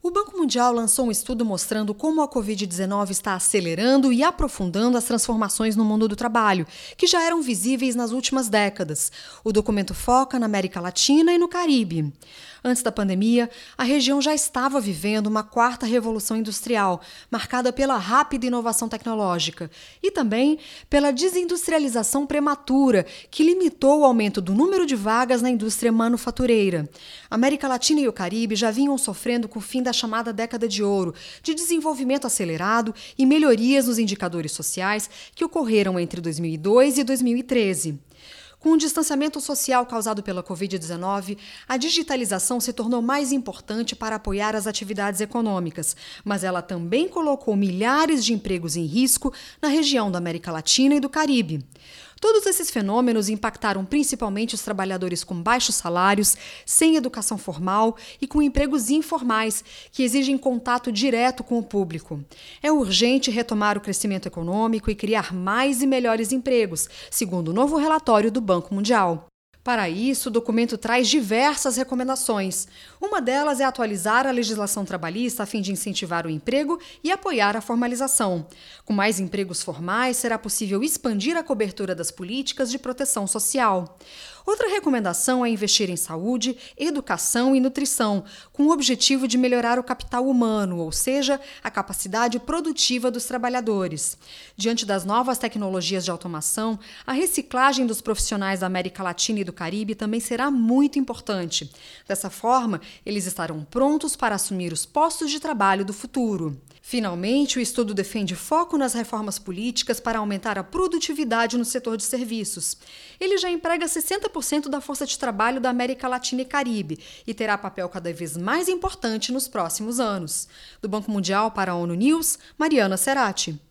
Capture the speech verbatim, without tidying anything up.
O Banco Mundial lançou um estudo mostrando como a covid dezenove está acelerando e aprofundando as transformações no mundo do trabalho, que já eram visíveis nas últimas décadas. O documento foca na América Latina e no Caribe. Antes da pandemia, a região já estava vivendo uma quarta revolução industrial, marcada pela rápida inovação tecnológica e também pela desindustrialização prematura, que limitou o aumento do número de vagas na indústria manufatureira. A América Latina e o Caribe já vinham sofrendo com o fim da chamada década de ouro, de desenvolvimento acelerado e melhorias nos indicadores sociais que ocorreram entre dois mil e dois e dois mil e treze. Com o distanciamento social causado pela covid dezenove, a digitalização se tornou mais importante para apoiar as atividades econômicas, mas ela também colocou milhares de empregos em risco na região da América Latina e do Caribe. Todos esses fenômenos impactaram principalmente os trabalhadores com baixos salários, sem educação formal e com empregos informais, que exigem contato direto com o público. É urgente retomar o crescimento econômico e criar mais e melhores empregos, segundo o novo relatório do Banco Mundial. Para isso, o documento traz diversas recomendações. Uma delas é atualizar a legislação trabalhista a fim de incentivar o emprego e apoiar a formalização. Com mais empregos formais, será possível expandir a cobertura das políticas de proteção social. Outra recomendação é investir em saúde, educação e nutrição, com o objetivo de melhorar o capital humano, ou seja, a capacidade produtiva dos trabalhadores. Diante das novas tecnologias de automação, a reciclagem dos profissionais da América Latina e do Caribe também será muito importante. Dessa forma, eles estarão prontos para assumir os postos de trabalho do futuro. Finalmente, o estudo defende foco nas reformas políticas para aumentar a produtividade no setor de serviços. Ele já emprega sessenta por cento da força de trabalho da América Latina e Caribe e terá papel cada vez mais importante nos próximos anos. Do Banco Mundial para a ONU News, Mariana Serati.